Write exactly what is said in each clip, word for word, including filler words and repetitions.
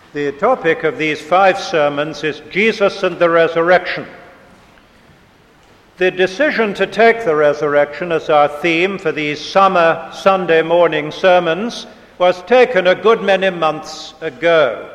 The topic of these five sermons is Jesus and the Resurrection. The decision to take the resurrection as our theme for these summer Sunday morning sermons was taken a good many months ago.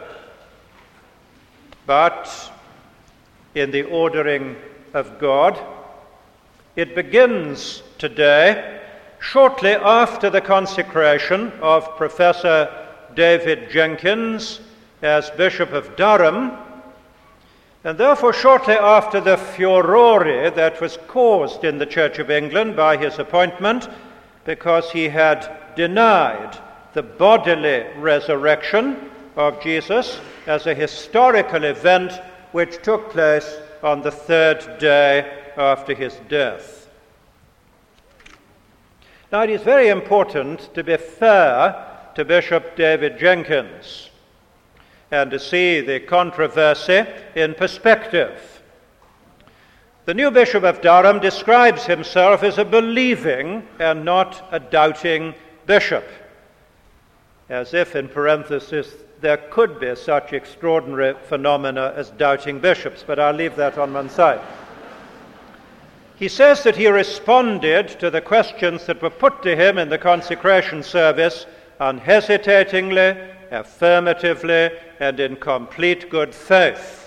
But in the ordering of God, it begins today, shortly after the consecration of Professor David Jenkins as Bishop of Durham, and therefore shortly after the furore that was caused in the Church of England by his appointment, because he had denied the bodily resurrection of Jesus as a historical event which took place on the third day after his death. Now, it is very important to be fair to Bishop David Jenkins and to see the controversy in perspective. The new Bishop of Durham describes himself as a believing and not a doubting bishop, as if, in parenthesis, there could be such extraordinary phenomena as doubting bishops, but I'll leave that on one side. He says that he responded to the questions that were put to him in the consecration service unhesitatingly, affirmatively, and in complete good faith.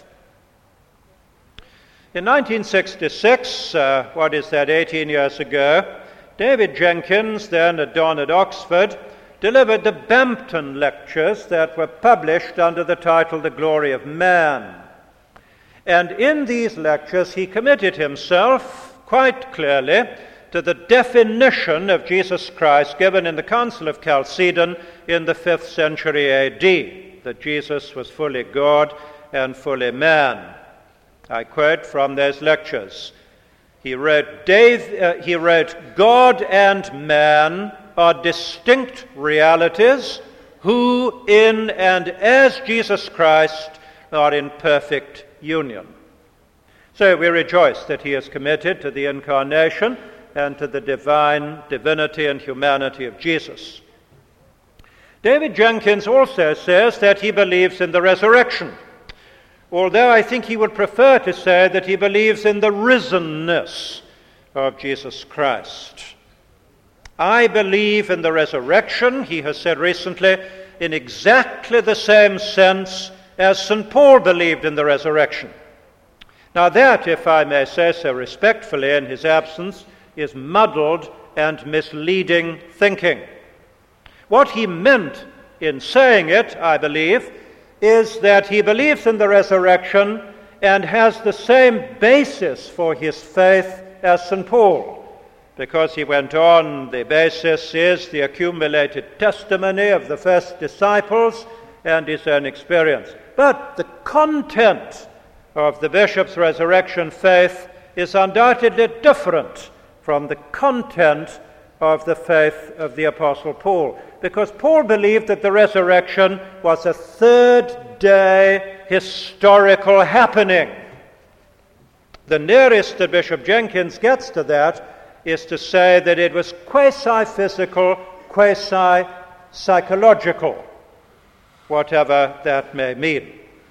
In nineteen sixty-six, uh, what is that, eighteen years ago, David Jenkins, then at Don at Oxford, delivered the Bampton Lectures that were published under the title The Glory of Man. And in these lectures he committed himself quite clearly to the definition of Jesus Christ given in the Council of Chalcedon in the fifth century A D, that Jesus was fully God and fully man. I quote from those lectures. He wrote, Dave, uh, he wrote, God and man are distinct realities who in and as Jesus Christ are in perfect union. So we rejoice that he is committed to the incarnation and to the divine divinity and humanity of Jesus. David Jenkins also says that he believes in the resurrection, although I think he would prefer to say that he believes in the risenness of Jesus Christ. I believe in the resurrection, he has said recently, in exactly the same sense as Saint Paul believed in the resurrection. Now that, if I may say so respectfully in his absence, is muddled and misleading thinking. What he meant in saying it, I believe, is that he believes in the resurrection and has the same basis for his faith as Saint Paul, because he went on, the basis is the accumulated testimony of the first disciples and his own experience. But the content of the bishop's resurrection faith is undoubtedly different from the content of the faith of the Apostle Paul, because Paul believed that the resurrection was a third-day historical happening. The nearest that Bishop Jenkins gets to that is to say that it was quasi-physical, quasi-psychological, whatever that may mean.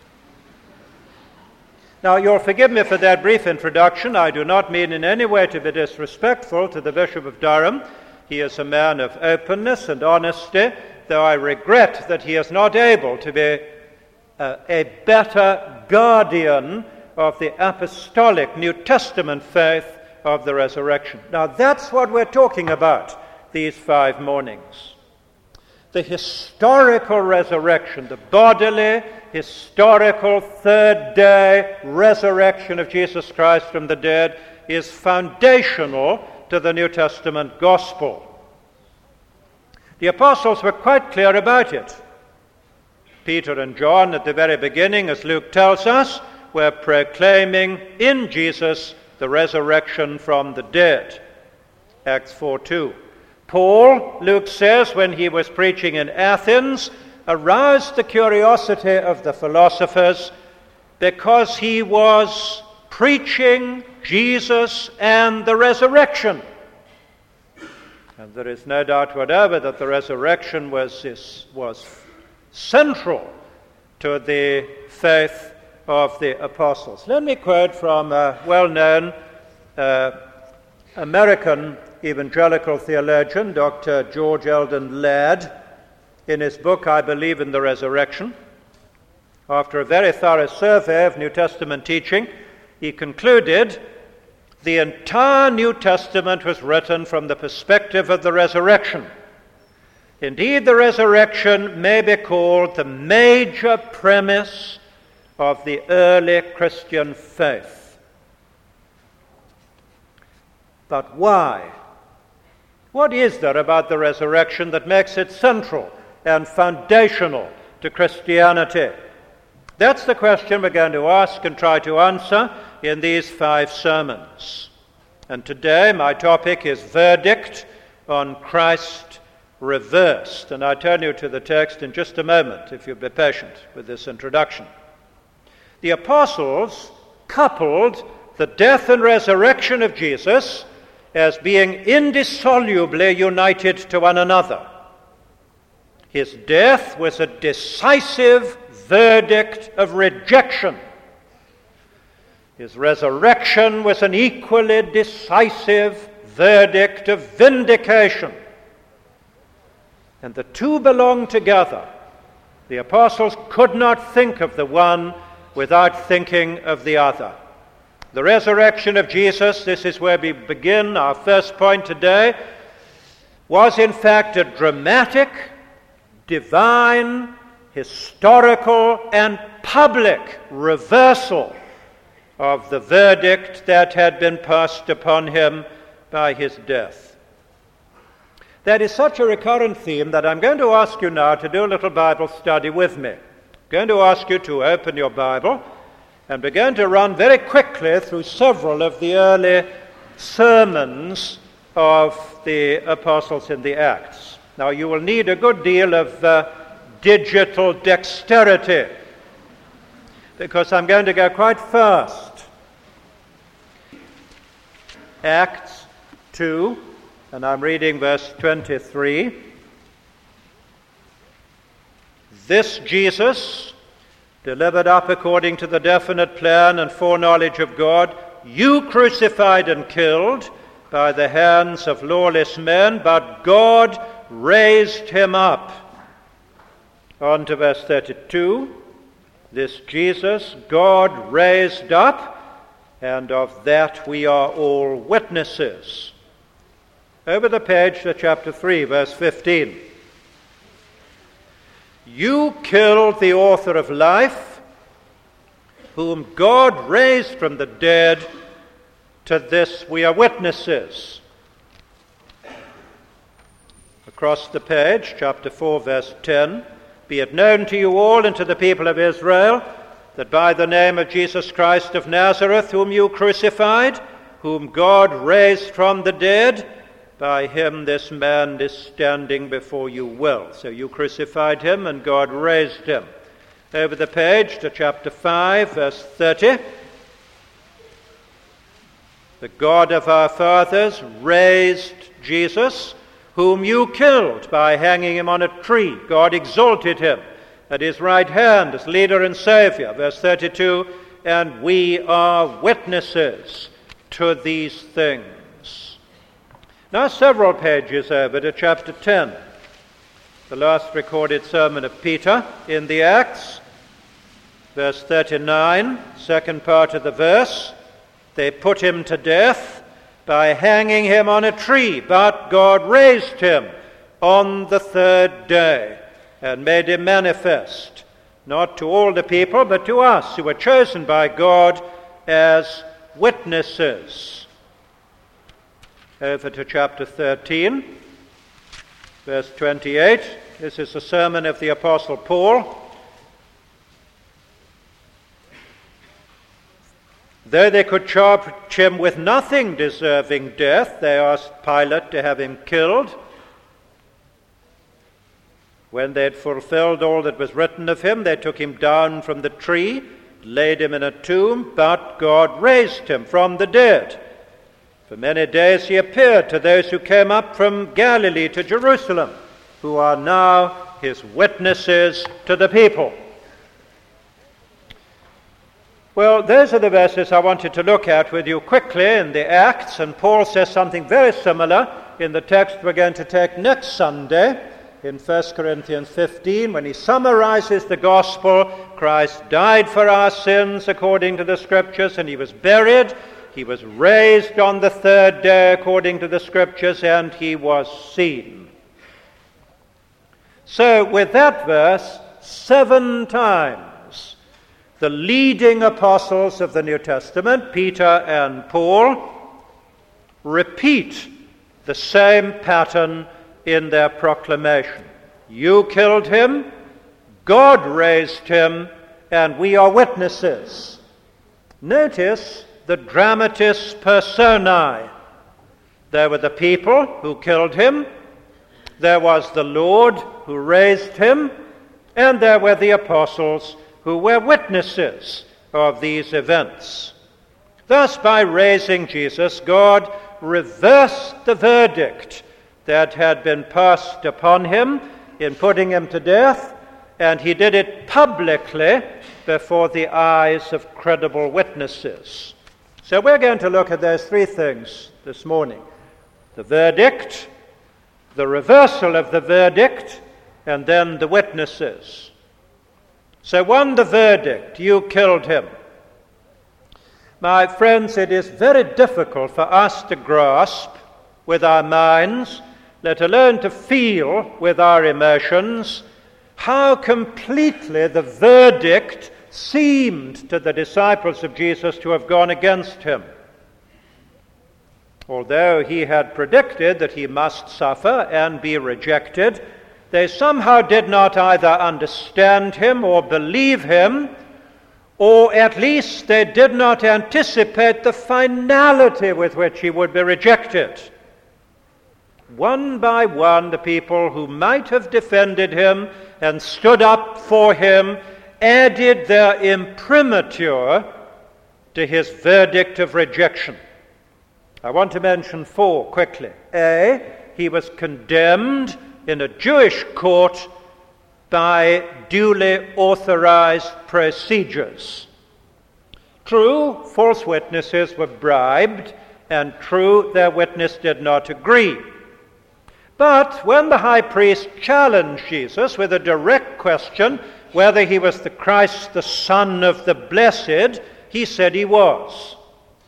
Now, you'll forgive me for that brief introduction. I do not mean in any way to be disrespectful to the Bishop of Durham. He is a man of openness and honesty, though I regret that he is not able to be uh, a better guardian of the apostolic New Testament faith of the resurrection. Now, that's what we're talking about these five mornings. The historical resurrection, the bodily, historical third-day resurrection of Jesus Christ from the dead is foundational to the New Testament gospel. The apostles were quite clear about it. Peter and John, at the very beginning, as Luke tells us, were proclaiming in Jesus the resurrection from the dead. Acts four two. Paul, Luke says, when he was preaching in Athens, aroused the curiosity of the philosophers because he was preaching Jesus and the resurrection. And there is no doubt whatever that the resurrection was, is, was central to the faith of the apostles. Let me quote from a well-known uh, American evangelical theologian, Doctor George Eldon Ladd, in his book, I Believe in the Resurrection. After a very thorough survey of New Testament teaching, he concluded the entire New Testament was written from the perspective of the resurrection. Indeed, the resurrection may be called the major premise of the early Christian faith. But why? What is there about the resurrection that makes it central and foundational to Christianity? That's the question we're going to ask and try to answer in these five sermons. And today my topic is Verdict on Christ Reversed. And I turn you to the text in just a moment, if you'll be patient with this introduction. The apostles coupled the death and resurrection of Jesus as being indissolubly united to one another. His death was a decisive verdict of rejection. His resurrection was an equally decisive verdict of vindication. And the two belong together. The apostles could not think of the one without thinking of the other. The resurrection of Jesus, this is where we begin our first point today, was in fact a dramatic, divine, historical, and public reversal of the verdict that had been passed upon him by his death. That is such a recurrent theme that I'm going to ask you now to do a little Bible study with me. I'm going to ask you to open your Bible and begin to run very quickly through several of the early sermons of the apostles in the Acts. Now, you will need a good deal of uh, digital dexterity, because I'm going to go quite fast. Acts two, and I'm reading verse twenty-three. This Jesus, delivered up according to the definite plan and foreknowledge of God, you crucified and killed by the hands of lawless men, but God raised him up. On to verse thirty-two. This Jesus God raised up, and of that we are all witnesses. Over the page to chapter three, verse fifteen. You killed the author of life, whom God raised from the dead. To this we are witnesses. Across the page, chapter four, verse ten. Be it known to you all and to the people of Israel that by the name of Jesus Christ of Nazareth, whom you crucified, whom God raised from the dead, by him this man is standing before you well. So you crucified him and God raised him. Over the page to chapter five, verse thirty. The God of our fathers raised Jesus, whom you killed by hanging him on a tree. God exalted him at his right hand as leader and savior. Verse thirty-two, and we are witnesses to these things. Now several pages over to chapter ten, the last recorded sermon of Peter in the Acts. Verse thirty-nine, second part of the verse, they put him to death by hanging him on a tree, but God raised him on the third day and made him manifest, not to all the people, but to us who were chosen by God as witnesses. Over to chapter thirteen, verse twenty-eight. This is a sermon of the Apostle Paul. Though they could charge him with nothing deserving death, they asked Pilate to have him killed. When they had fulfilled all that was written of him, they took him down from the tree, laid him in a tomb, but God raised him from the dead. For many days he appeared to those who came up from Galilee to Jerusalem, who are now his witnesses to the people. Well, those are the verses I wanted to look at with you quickly in the Acts, and Paul says something very similar in the text we're going to take next Sunday in First Corinthians fifteen, when he summarizes the gospel. Christ died for our sins according to the Scriptures, and he was buried. He was raised on the third day according to the Scriptures, and he was seen. So with that verse, seven times the leading apostles of the New Testament, Peter and Paul, repeat the same pattern in their proclamation. You killed him, God raised him, and we are witnesses. Notice the dramatis personae. There were the people who killed him, there was the Lord who raised him, and there were the apostles who were witnesses of these events. Thus, by raising Jesus, God reversed the verdict that had been passed upon him in putting him to death, and he did it publicly before the eyes of credible witnesses. So we're going to look at those three things this morning: the verdict, the reversal of the verdict, and then the witnesses. So one, the verdict, you killed him. My friends, it is very difficult for us to grasp with our minds, let alone to feel with our emotions, how completely the verdict seemed to the disciples of Jesus to have gone against him. Although he had predicted that he must suffer and be rejected, they somehow did not either understand him or believe him, or at least they did not anticipate the finality with which he would be rejected. One by one, the people who might have defended him and stood up for him added their imprimatur to his verdict of rejection. I want to mention four quickly. A, he was condemned in a Jewish court by duly authorized procedures. True, false witnesses were bribed, and true, their witness did not agree. But when the high priest challenged Jesus with a direct question whether he was the Christ, the Son of the Blessed, he said he was.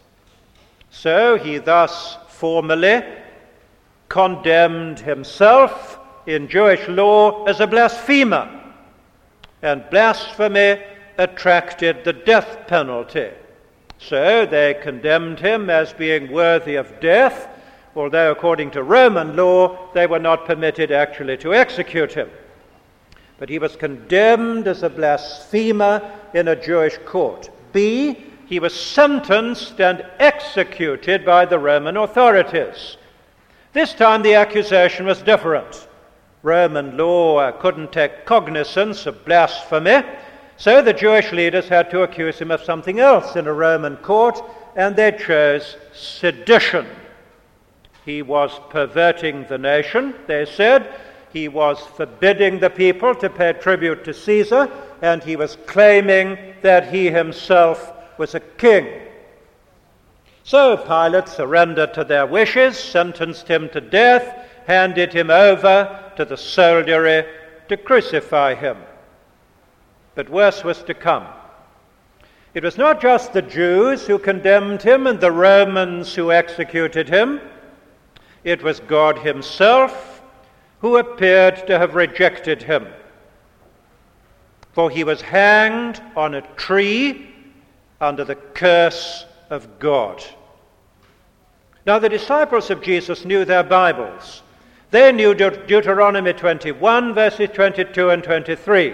So he thus formally condemned himself in Jewish law as a blasphemer, and blasphemy attracted the death penalty. So they condemned him as being worthy of death, although according to Roman law they were not permitted actually to execute him. But he was condemned as a blasphemer in a Jewish court. B, he was sentenced and executed by the Roman authorities. This time the accusation was different. Roman law couldn't take cognizance of blasphemy, so the Jewish leaders had to accuse him of something else in a Roman court, and they chose sedition. He was perverting the nation, they said. He was forbidding the people to pay tribute to Caesar, and he was claiming that he himself was a king. So Pilate surrendered to their wishes, sentenced him to death, handed him over to the soldiery to crucify him. But worse was to come. It was not just the Jews who condemned him and the Romans who executed him. It was God himself who appeared to have rejected him. For he was hanged on a tree under the curse of God. Now the disciples of Jesus knew their Bibles. They knew Deut- Deuteronomy twenty-one, verses twenty-two and twenty-three,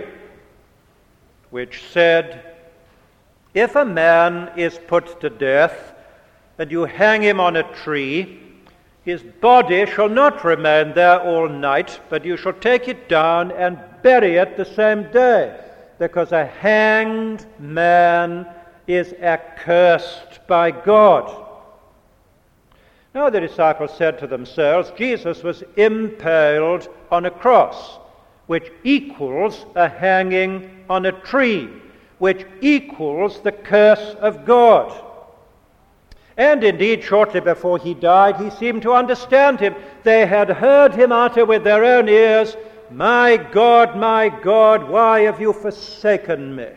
which said, if a man is put to death and you hang him on a tree, his body shall not remain there all night, but you shall take it down and bury it the same day, because a hanged man is accursed by God. Now the disciples said to themselves, Jesus was impaled on a cross, which equals a hanging on a tree, which equals the curse of God. And indeed, shortly before he died, he seemed to understand him. They had heard him utter with their own ears, "My God, my God, why have you forsaken me?"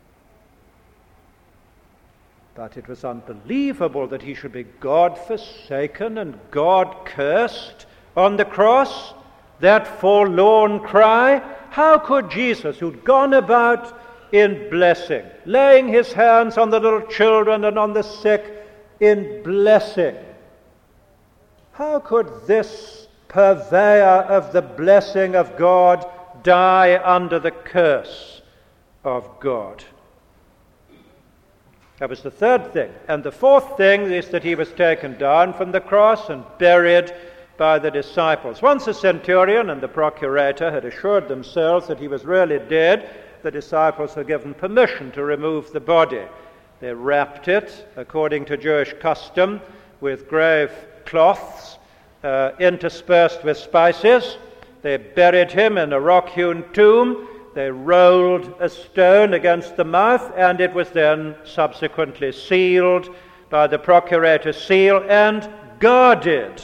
But it was unbelievable that he should be God forsaken and God cursed on the cross. That forlorn cry. How could Jesus, who'd gone about in blessing, laying his hands on the little children and on the sick in blessing, how could this purveyor of the blessing of God die under the curse of God? That was the third thing. And the fourth thing is that he was taken down from the cross and buried by the disciples. Once the centurion and the procurator had assured themselves that he was really dead, the disciples were given permission to remove the body. They wrapped it, according to Jewish custom, with grave cloths uh, interspersed with spices. They buried him in a rock-hewn tomb. They rolled a stone against the mouth, and it was then subsequently sealed by the procurator's seal and guarded.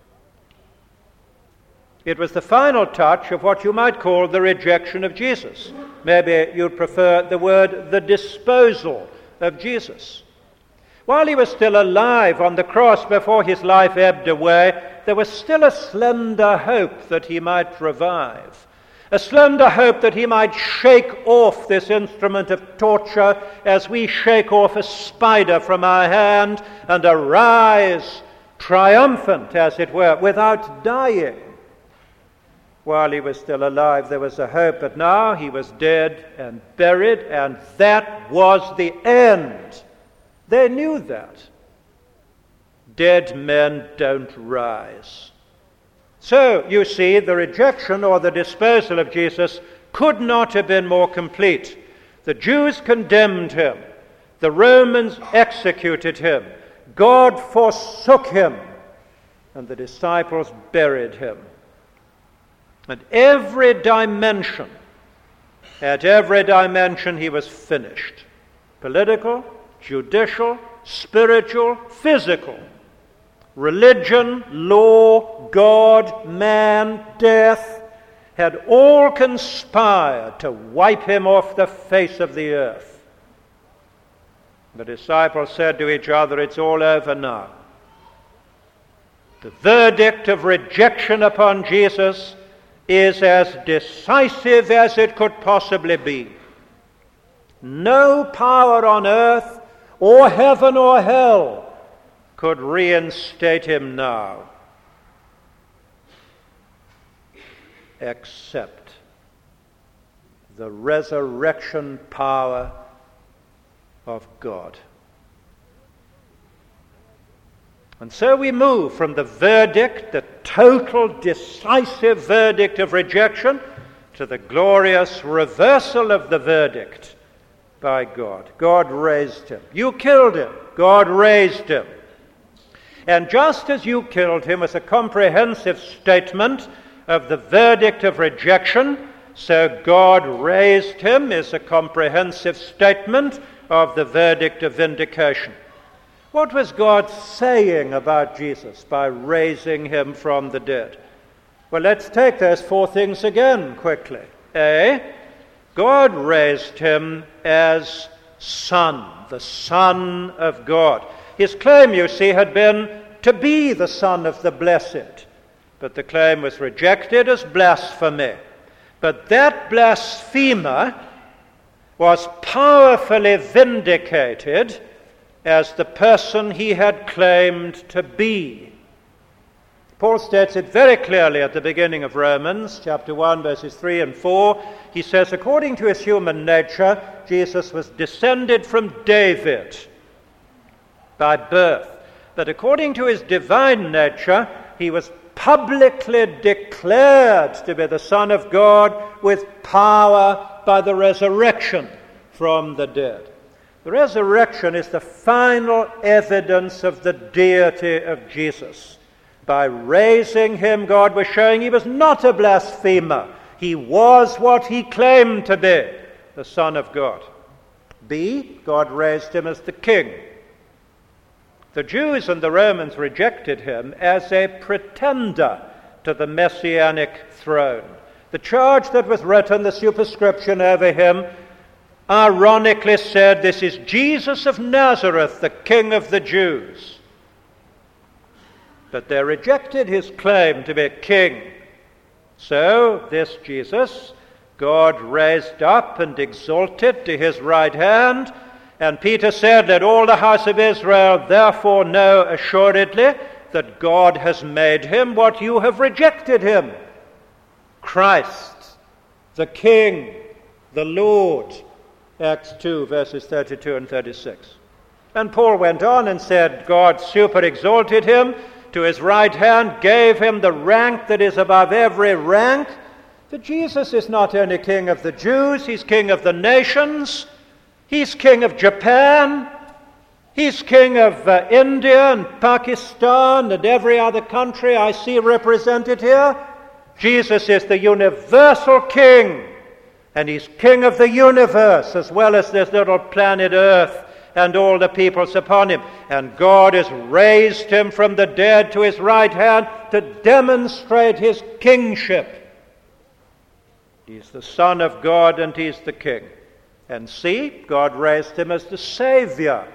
It was the final touch of what you might call the rejection of Jesus. Maybe you'd prefer the word the disposal of Jesus. While he was still alive on the cross before his life ebbed away, there was still a slender hope that he might revive. A slender hope that he might shake off this instrument of torture as we shake off a spider from our hand and arise triumphant, as it were, without dying. While he was still alive, there was a hope, but now he was dead and buried, and that was the end. They knew that. Dead men don't rise. So, you see, the rejection or the disposal of Jesus could not have been more complete. The Jews condemned him. The Romans executed him. God forsook him. And the disciples buried him. At every dimension, at every dimension he was finished. Political, judicial, spiritual, physical. Religion, law, God, man, death had all conspired to wipe him off the face of the earth. The disciples said to each other, "It's all over now." The verdict of rejection upon Jesus is as decisive as it could possibly be. No power on earth or heaven or hell could reinstate him now, except the resurrection power of God. And so we move from the verdict, the total decisive verdict of rejection, to the glorious reversal of the verdict by God. God raised him. You killed him. God raised him. And just as you killed him was a comprehensive statement of the verdict of rejection, so God raised him is a comprehensive statement of the verdict of vindication. What was God saying about Jesus by raising him from the dead? Well, let's take those four things again quickly. A, God raised him as Son, the Son of God. His claim, you see, had been to be the Son of the Blessed. But the claim was rejected as blasphemy. But that blasphemer was powerfully vindicated as the person he had claimed to be. Paul states it very clearly at the beginning of Romans, chapter one, verses three and four. He says, according to his human nature, Jesus was descended from David by birth. But according to his divine nature, he was publicly declared to be the Son of God with power by the resurrection from the dead. The resurrection is the final evidence of the deity of Jesus. By raising him, God was showing he was not a blasphemer. He was what he claimed to be, the Son of God. B, God raised him as the king. The Jews and the Romans rejected him as a pretender to the messianic throne. The charge that was written, the superscription over him, ironically said, "This is Jesus of Nazareth, the King of the Jews." But they rejected his claim to be a king. So this Jesus, God raised up and exalted to his right hand. And Peter said, "Let all the house of Israel therefore know assuredly that God has made him what you have rejected him, Christ, the King, the Lord." Acts two, verses thirty-two and thirty-six. And Paul went on and said, God super exalted him to his right hand, gave him the rank that is above every rank. For Jesus is not only King of the Jews, he's King of the nations. He's King of Japan. He's King of uh, India and Pakistan and every other country I see represented here. Jesus is the universal King, and he's King of the universe as well as this little planet Earth and all the peoples upon him. And God has raised him from the dead to his right hand to demonstrate his kingship. He's the Son of God and he's the King. And see, God raised him as the Savior.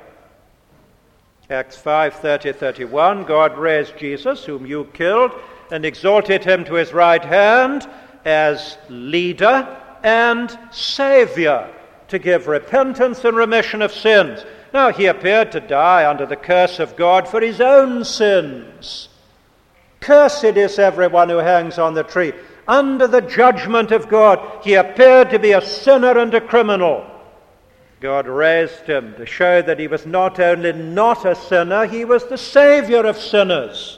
Acts five, thirty, thirty-one, God raised Jesus, whom you killed, and exalted him to his right hand as leader and Savior, to give repentance and remission of sins. Now, he appeared to die under the curse of God for his own sins. Cursed is everyone who hangs on the tree. Under the judgment of God, he appeared to be a sinner and a criminal. God raised him to show that he was not only not a sinner, he was the Savior of sinners.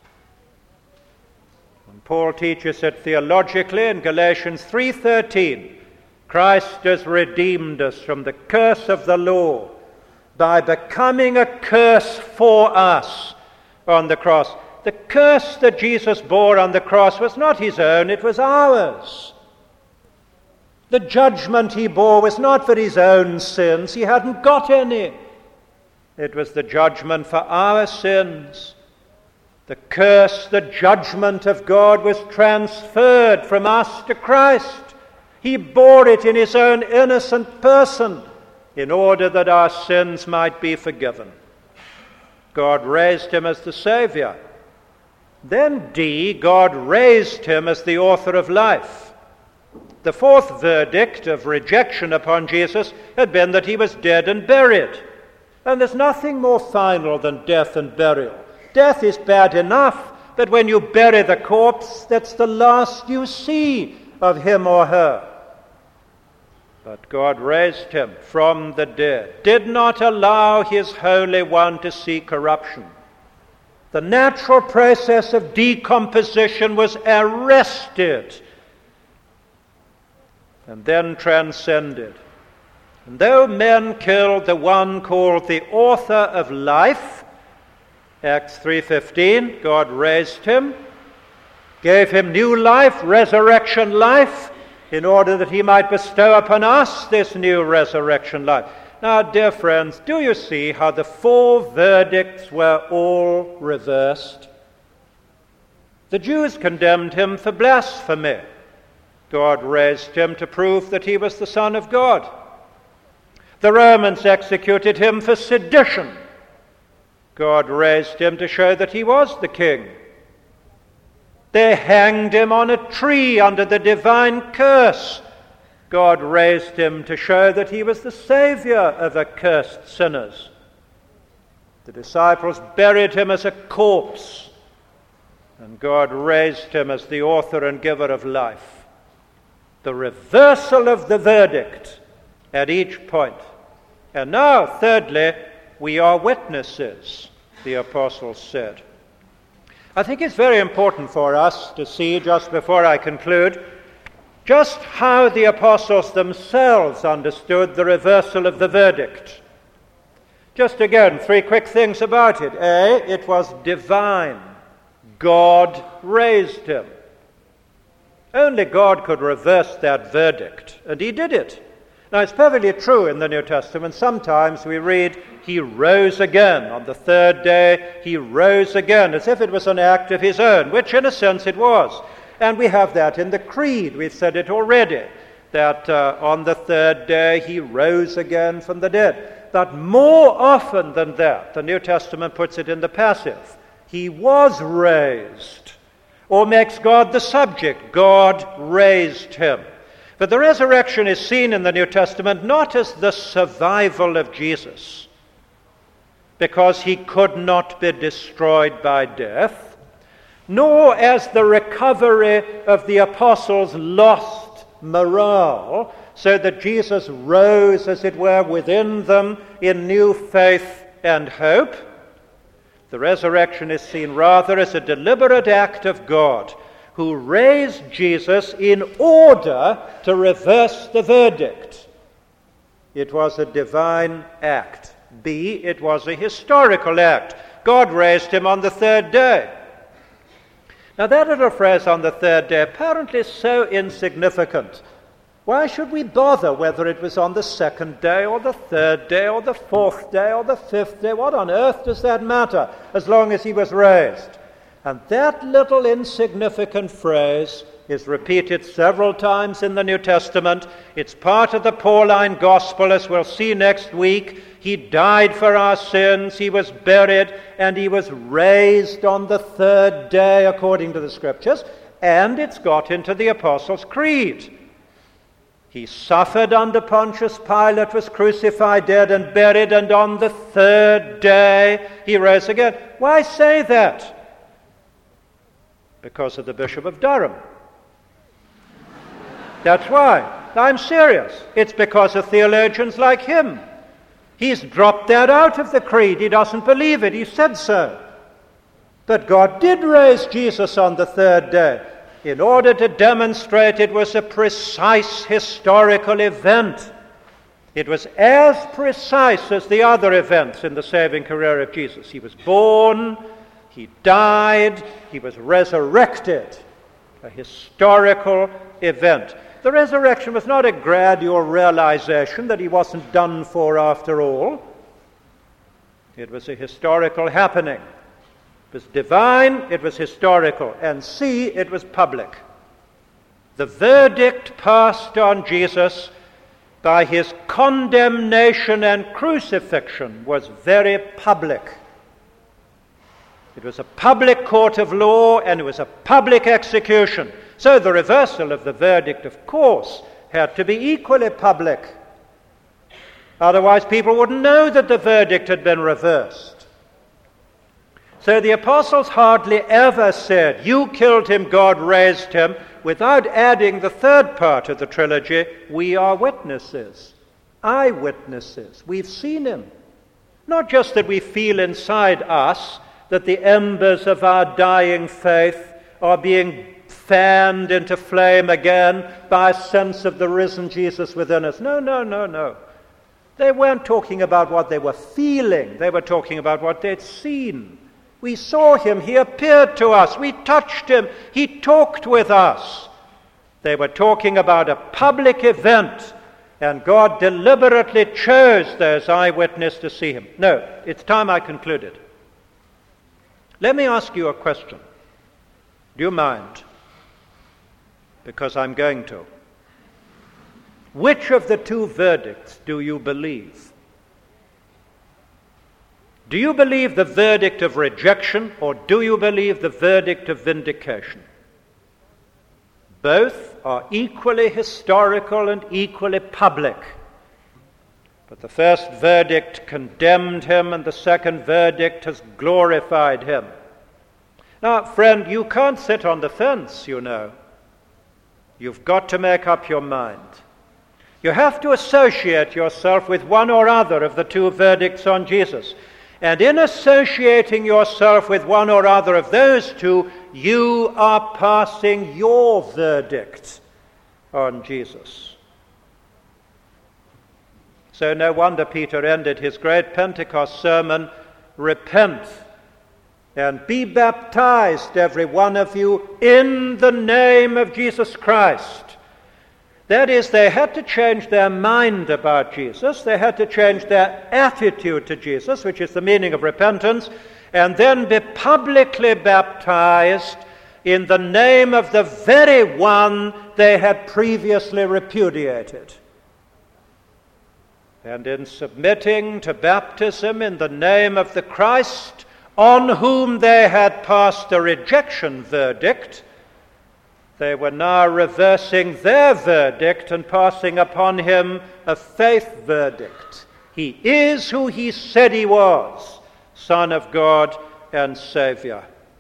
And Paul teaches it theologically in Galatians three thirteen. Christ has redeemed us from the curse of the law by becoming a curse for us on the cross. The curse that Jesus bore on the cross was not his own, it was ours. The judgment he bore was not for his own sins, he hadn't got any. It was the judgment for our sins. The curse, the judgment of God was transferred from us to Christ. He bore it in his own innocent person in order that our sins might be forgiven. God raised him as the Savior. Then D, God raised him as the author of life. The fourth verdict of rejection upon Jesus had been that he was dead and buried. And there's nothing more final than death and burial. Death is bad enough, but when you bury the corpse, that's the last you see of him or her. But God raised him from the dead, did not allow his Holy One to see corruption. The natural process of decomposition was arrested and then transcended. And though men killed the one called the author of life, Acts three fifteen, God raised him, gave him new life, resurrection life, in order that he might bestow upon us this new resurrection life. Now, dear friends, do you see how the four verdicts were all reversed? The Jews condemned him for blasphemy. God raised him to prove that he was the Son of God. The Romans executed him for sedition. God raised him to show that he was the king. They hanged him on a tree under the divine curse. God raised him to show that he was the Savior of accursed sinners. The disciples buried him as a corpse, and God raised him as the author and giver of life. The reversal of the verdict at each point. And now, thirdly, we are witnesses, the apostles said. I think it's very important for us to see, just before I conclude, just how the apostles themselves understood the reversal of the verdict. Just again, three quick things about it. A, it was divine. God raised him. Only God could reverse that verdict, and he did it. Now, it's perfectly true in the New Testament. Sometimes we read, he rose again. On the third day, he rose again, as if it was an act of his own, which in a sense it was. And we have that in the Creed. We've said it already, that uh, on the third day, he rose again from the dead. But more often than that, the New Testament puts it in the passive. He was raised, or makes God the subject. God raised him. But the resurrection is seen in the New Testament not as the survival of Jesus, because he could not be destroyed by death, nor as the recovery of the apostles' lost morale, so that Jesus rose, as it were, within them in new faith and hope. The resurrection is seen rather as a deliberate act of God, who raised Jesus in order to reverse the verdict. It was a divine act. B, it was a historical act. God raised him on the third day. Now that little phrase, on the third day, apparently is so insignificant. Why should we bother whether it was on the second day or the third day or the fourth day or the fifth day? What on earth does that matter, as long as he was raised? And that little insignificant phrase is repeated several times in the New Testament. It's part of the Pauline gospel, as we'll see next week. He died for our sins, he was buried, and he was raised on the third day, according to the Scriptures, and it's got into the Apostles' Creed. He suffered under Pontius Pilate, was crucified, dead, and buried, and on the third day he rose again. Why say that? Because of the Bishop of Durham. That's why. I'm serious. It's because of theologians like him. He's dropped that out of the creed. He doesn't believe it. He said so. But God did raise Jesus on the third day in order to demonstrate it was a precise historical event. It was as precise as the other events in the saving career of Jesus. He was born, he died, he was resurrected. A historical event. The resurrection was not a gradual realization that he wasn't done for after all. It was a historical happening. It was divine, it was historical, and C, it was public. The verdict passed on Jesus by his condemnation and crucifixion was very public. It was a public court of law, and it was a public execution. So the reversal of the verdict, of course, had to be equally public. Otherwise, people wouldn't know that the verdict had been reversed. So the apostles hardly ever said, "You killed him, God raised him," without adding the third part of the trilogy, "We are witnesses, eyewitnesses. We've seen him." Not just that we feel inside us that the embers of our dying faith are being fanned into flame again by a sense of the risen Jesus within us. No, no, no, no. They weren't talking about what they were feeling. They were talking about what they'd seen. We saw him. He appeared to us. We touched him. He talked with us. They were talking about a public event, and God deliberately chose those eyewitnesses to see him. No, it's time I concluded. Let me ask you a question. Do you mind? Because I'm going to. Which of the two verdicts do you believe? Do you believe the verdict of rejection, or do you believe the verdict of vindication? Both are equally historical and equally public. But the first verdict condemned him, and the second verdict has glorified him. Now, friend, you can't sit on the fence, you know. You've got to make up your mind. You have to associate yourself with one or other of the two verdicts on Jesus. And in associating yourself with one or other of those two, you are passing your verdict on Jesus. So no wonder Peter ended his great Pentecost sermon, "Repent and be baptized, every one of you, in the name of Jesus Christ, That is, they had to change their mind about Jesus. They had to change their attitude to Jesus, which is the meaning of repentance, and then be publicly baptized in the name of the very one they had previously repudiated. And in submitting to baptism in the name of the Christ, on whom they had passed a rejection verdict, they were now reversing their verdict and passing upon him a faith verdict. He is who he said he was, Son of God and Savior.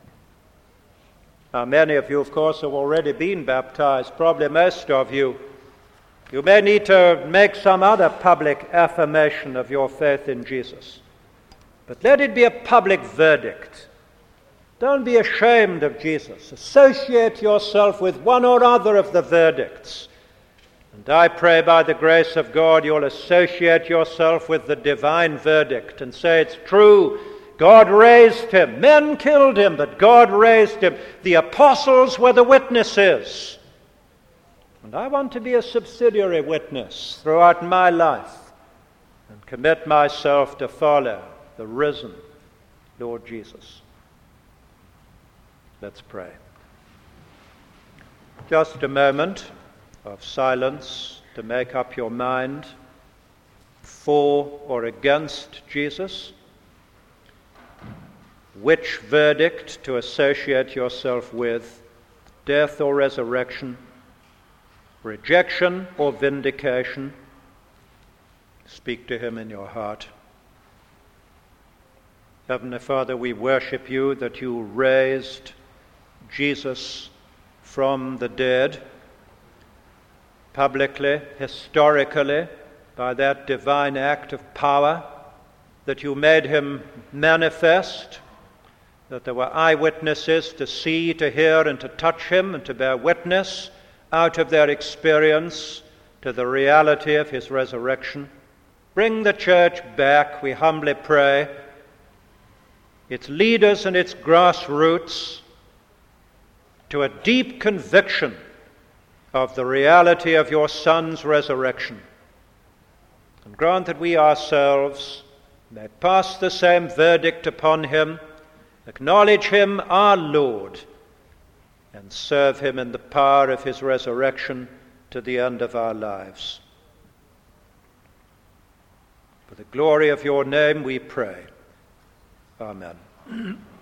Now, many of you, of course, have already been baptized, probably most of you. You may need to make some other public affirmation of your faith in Jesus. But let it be a public verdict. Don't be ashamed of Jesus. Associate yourself with one or other of the verdicts. And I pray by the grace of God you'll associate yourself with the divine verdict and say it's true. God raised him. Men killed him, but God raised him. The apostles were the witnesses. And I want to be a subsidiary witness throughout my life and commit myself to follow the risen Lord Jesus. Let's pray. Just a moment of silence to make up your mind for or against Jesus. Which verdict to associate yourself with, death or resurrection, rejection or vindication. Speak to him in your heart. Heavenly Father, we worship you that you raised Jesus from the dead, publicly, historically, by that divine act of power, that you made him manifest, that there were eyewitnesses to see, to hear, and to touch him, and to bear witness out of their experience to the reality of his resurrection. Bring the church back, we humbly pray, its leaders and its grassroots, to a deep conviction of the reality of your Son's resurrection. And grant that we ourselves may pass the same verdict upon him, acknowledge him our Lord, and serve him in the power of his resurrection to the end of our lives. For the glory of your name we pray. Amen.